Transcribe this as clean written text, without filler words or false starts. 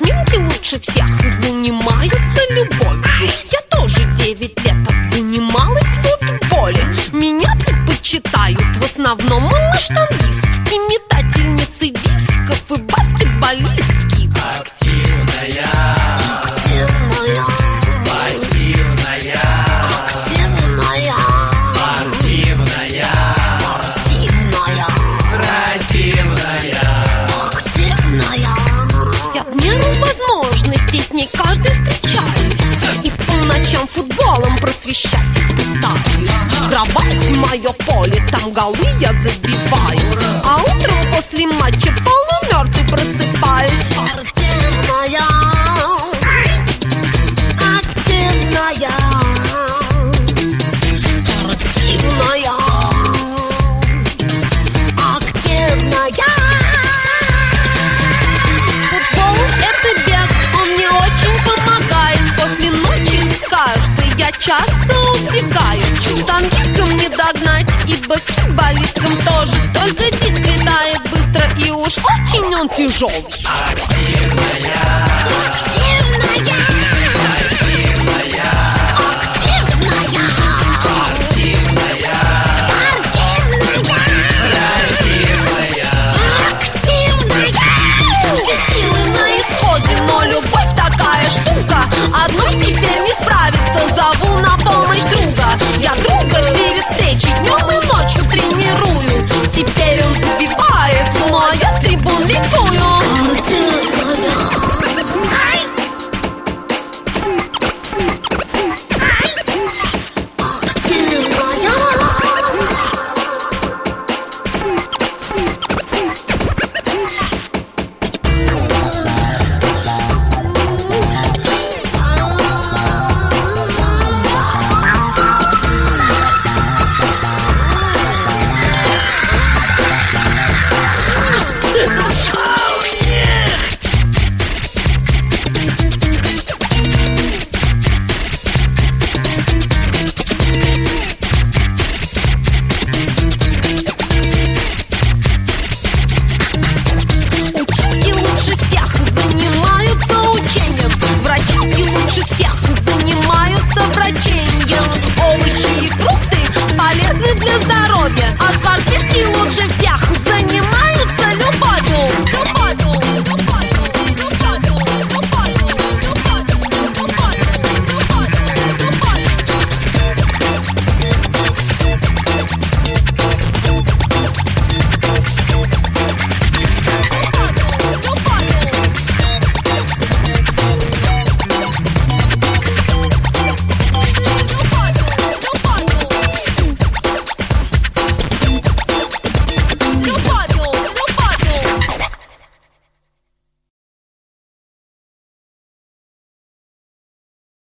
спортсменки лучше всех занимаются любовью. Я тоже 9 лет отзанималась в футболе. Меня предпочитают в основном штангистки, метательницы дисков и баскетболистки. Активная, активная, пассивная, активная, спортивная, спортивная, противная. активная. Я в меру возможностей с ней каждый встречаюсь и по ночам футболом просвещать их пытаюсь. Кровать мое поле, там голы я забиваю, а утром после матча полумертвый просыпаюсь. Спортивная, активная, спортивная, активная. Футбол — это бег, он мне очень помогает. После ночи с каждой я часто убегаю. Штангисткам не догнать и баскетболисткам тоже. Только диск летает быстро и уж очень он тяжелый. Активная,